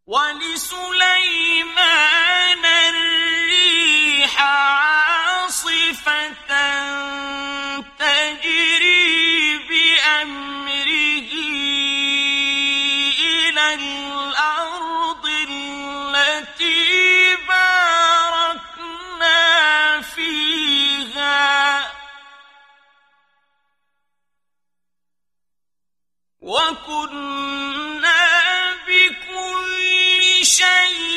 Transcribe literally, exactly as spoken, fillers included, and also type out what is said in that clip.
وَلِسُلَيْمَانَ الرِّيحَ عَاصِفَةً تَجْرِي بِأَمْرِهِ إِلَى الْأَرْضِ الَّتِي بَارَكْنَا فِيهَا ۚ وَكُنَّا بِكُلِّ شَيْءٍ